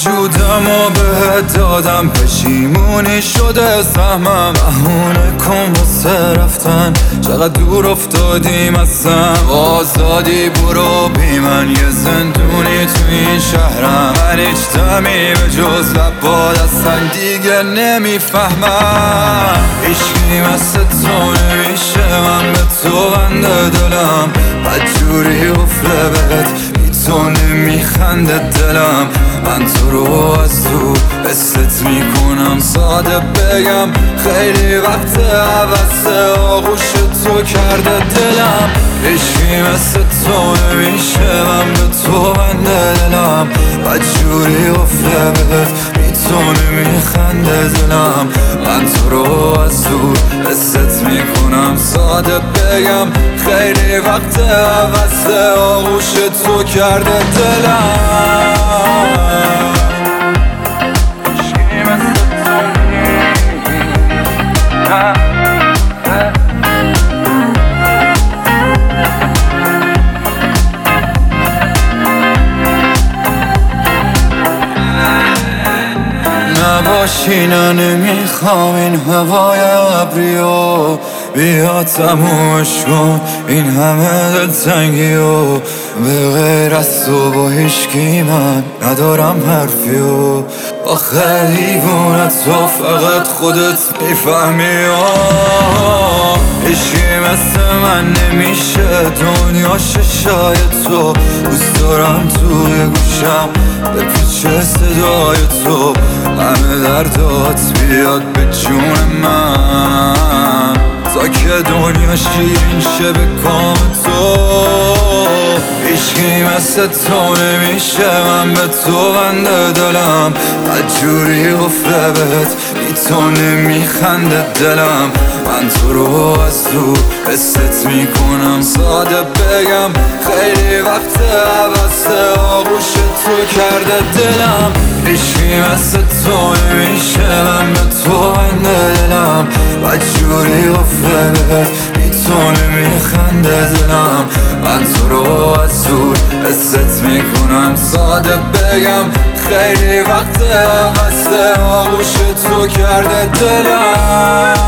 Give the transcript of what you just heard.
وجودمو بهت دادم، پشیمونی شده سهمم. بهونه کن واسه رفتن، چقدر دور افتادیم ازم. آزادی برو بی من، یه زندونی تو این شهرم. من هیچ دمی به جز لبات اصلا دیگه نمیفهمم. عشقی مثل تو نمیشه، من به تو بنده دلم. بدجوری افله بهت بی تو نمیخنده دلم. من تو رو از تو حست میکنم، ساده بگم خیلی وقت عوض آغوش تو کرده دلم. عشقی مثل تو نمیشه، من به تو بنده دلم. بدجوری افله بهت بی تو نمیخنده دلم. من تو رو از تو حست میکنم، ساده بگم خیلی وقت عوض آغوش تو کرده دلم. نباشی نه نمیخوام این هوای ابریو، بیا تمومش کن این همه دلتنگیو. به غیر از تو با هیچکی من ندارم حرفیو. آخه دیوونه تو فقط خودت میفهمی. عشقی مثل من نمیشه، دنیا ششای تو. دوست دارم توی گوشم بپیچه صدای تو، همه دردات بیاد به جون من، تا که دنیا شیرین شه به کام تو. عشقی مثل تو نمیشه، من به تو بنده دلم. بدجوری افله بهت بی تو نمیخنده دلم. من تو رو از تو حست میکنم، ساده بگم خیلی وقت عوض آغوش تو کرده دلم. عشقی مثل تو نمیشه، من به تو بنده دلم. بدجوری افله بهت بی تو نمیخنده دلم. من تو رو از دور حست میکنم، ساده بگم خیلی وقت عوض آغوش تو کرده دلم.